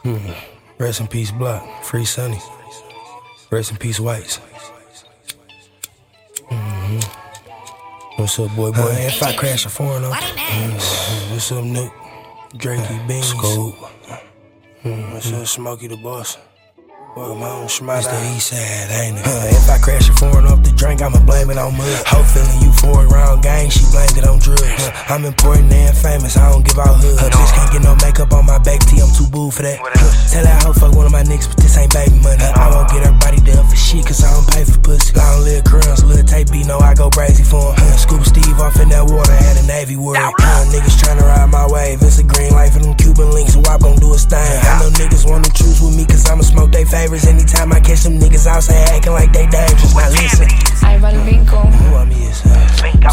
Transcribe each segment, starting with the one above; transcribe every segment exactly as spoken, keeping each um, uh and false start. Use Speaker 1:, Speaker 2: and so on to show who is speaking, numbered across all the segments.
Speaker 1: Hmm. Rest in peace, Block. Free Sonny. Rest in peace, Whites. Mm-hmm. What's up, boy, boy? Uh, if I crash a foreign off, mm-hmm. What's up, Nick? Drakey Beans. Scoop. Mm-hmm. What's up, Smokey the Boss? Welcome home, Schmott. It's the east side, ain't it? Uh, if I crash a foreign off the drink, I'ma blame it on mud. Hoe feeling euphoric round gang, she blamed it on drugs. Uh, I'm important and famous, I don't give out hood. Her bitch can't get no makeup on my back T, I'm too boo for that. Uh, tell that hoe fuck one of my niggas, but this ain't baby money. Uh, I won't get her body done for shit, cause I don't pay for pussy. Long live crumbs, little tape B, know I go crazy for him. Uh, Scuba Steve off in that water, had a Navy word. Uh, niggas tryna ride my wave, it's a green light for them Cuban links, so I gon' do a thing. I know niggas wanna choose with me, cause I'ma smoke they favorites. Anytime I catch them niggas outside acting like they dangerous, now listen.
Speaker 2: Ahí va el Binko.
Speaker 1: Who I'm is?
Speaker 3: Binko.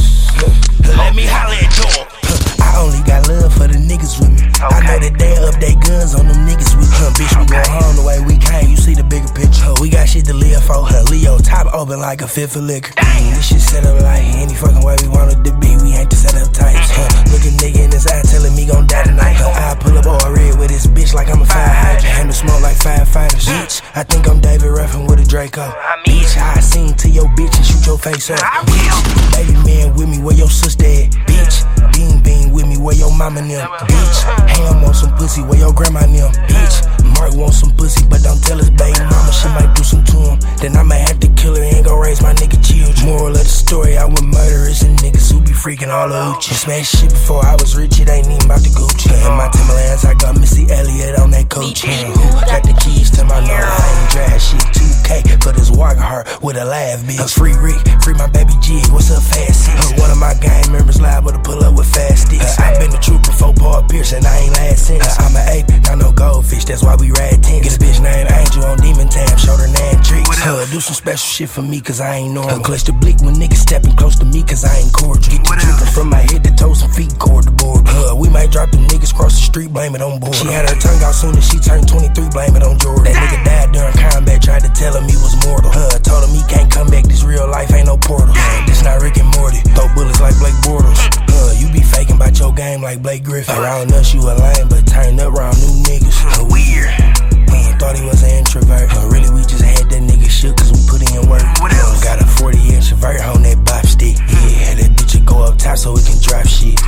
Speaker 3: Let me holler at you.
Speaker 1: I only got love for the niggas with me. Okay. I know that they update guns on them niggas with me. Bitch, we okay. Go home the way we came, you see the bigger picture. We got shit to live for, her Leo top open like a fifth of liquor. Damn. This shit set up like any fucking way we wanted to be. We ain't the set up types. Huh. Look a nigga in his eye telling me gon' die tonight. Huh. I pull up all red with this bitch like I'm a fire hydrant. Handle smoke like firefighters. Bitch, I think I'm David Ruffin with a Draco. Bitch, I sing to your bitch and shoot your face up. Bitch, baby man with me, where your sister at? Bitch, bean bean with me, where your mama them? Bitch, Ham want some pussy, where your grandma them? Bitch, Mark want some pussy, but don't tell his baby mama she might do some to him. Then I might have to kill her and go raise my nigga children. Moral of the story, I was murderers and niggas who be freaking all the hoochies. Smash shit before I was rich, it ain't even about the Gucci. In my Timberlands, I got Missy Elliott on that coach. Who got the keys to my number? I ain't drive shit, two K for this walker heart with a laugh, bitch. Free Rick, free my baby G, what's up, fast six? One of my gang members liable to pull up with fast sticks. I been the trooper, four part piercing, I ain't last since. I'm an ape, not no goldfish, that's why we ride tents. Get a bitch named Angel on Demon Time, show her name tricks. Uh, do some special shit for me, cause I ain't normal. Uh, clutch the blick when niggas stepping close to me, cause I ain't cordial. Get the trooper from my head to toes and feet, cord the board. Uh, we might drop them niggas cross the street, blame it on board. She had her tongue out soon as she turned twenty-three, blame it on Jordan. That nigga died during combat, tried to tell him he was mortal. Uh, told him he can't come back, this real life ain't no portal. Uh, this not Rick and Morty, throw bullets like Blake Bortles. Uh, you be faking about your game like Blake Griffin. Around us you a lame, but turn up round new niggas. Uh, weird. Uh, thought he was an introvert. Uh, really we just had that nigga shook cause we put in work. What else? Uh, got a forty inch vert on that bop stick. Yeah, that bitch will go up top so we can drop shit.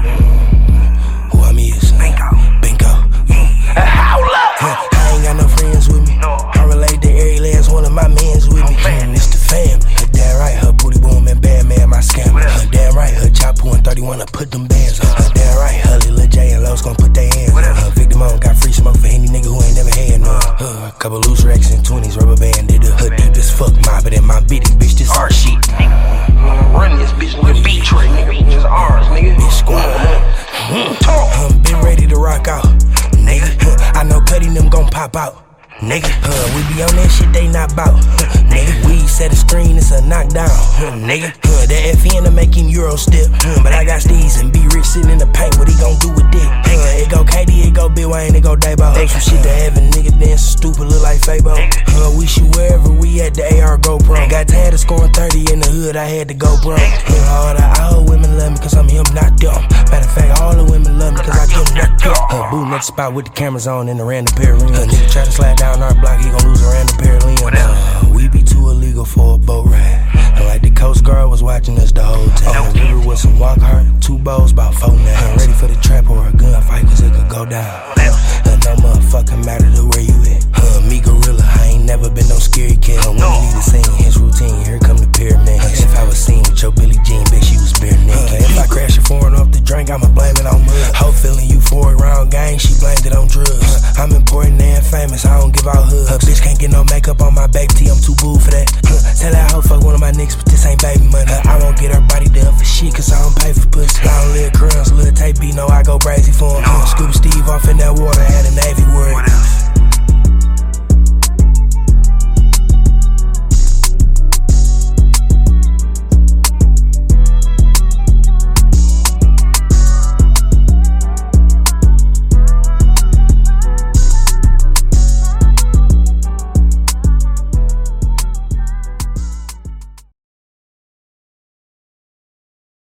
Speaker 1: Who I'm is?
Speaker 3: Binko.
Speaker 1: Binko.
Speaker 3: Hold up.
Speaker 1: Uh, I ain't got no friends with me. No. I relate to every last one of my mans with me. Mm, it's the family. Her damn right, her booty boom and bad man, my scammer. Her damn right, her chop and thirty-one to put them bands on. Her damn right, her Lil J and Lowe's gon' put their hands on. Her victim on got free smoke for any nigga who ain't never had none. Uh, a couple loose racks and twenties, rubber band did her. Her deep as fuck mobbing in my bitty bitch, this our shit.
Speaker 3: Run this bitch, nigga, beat Trey, nigga, just ours, nigga.
Speaker 1: Bitch squad. I'm been ready to rock out, nigga. Uh, I know Cuddy them gon' pop out. Nigga, uh, we be on that shit they not bout. Uh, nigga, we set a screen, it's a knockdown. Uh, nigga, uh, that F N to make him Euro step. Uh, but I got Steez and B Rich sitting in the paint, what he gon' do with that? Uh, it go K D, it go Big Wayne, it go Dabo. Some shit to have a nigga dancing stupid, look like Fabo. Uh, we shoot wherever we at, the A R GoPro. Got tired of scoring thirty in the hood, I had to go bro. Uh, all the old women love me cause I'm him, not them. Matter of fact, all the women love me cause I get them, not them. Uh, booting at the spot with the cameras on in a random pair of rings. Uh, nigga try to slide down our block, he gon' lose a random pair of limbs. Uh, we be too illegal for a boat ride. And like the Coast Guard was watching us the whole time. The river with some walk hard, two bowls, about four nines. Ready for the trap or a gunfight cause it could go down. Uh, no motherfucking matter to where you at. Uh, me gorilla, I ain't never been no scary cat. Uh, when you need to sing his routine, here come the pyramid. Uh, if I was seen with your Billie Jean, bitch, she was bare naked. Uh, if I crash a foreign off the drink, I'ma blame it on mud. Hoe feeling euphoric round gang, she blamed it on drugs. Uh, I'm important and famous, I don't give out hoods. Her bitch can't get no makeup on my back T, I'm too boo for that. Uh, tell that hoe fuck one of my niggas, but this ain't baby money. Uh, I won't get her body done for shit, cause I don't pay for pussy. Long live crumbs, little tape B, know I go crazy for him. Uh, Scuba Steve off in that water.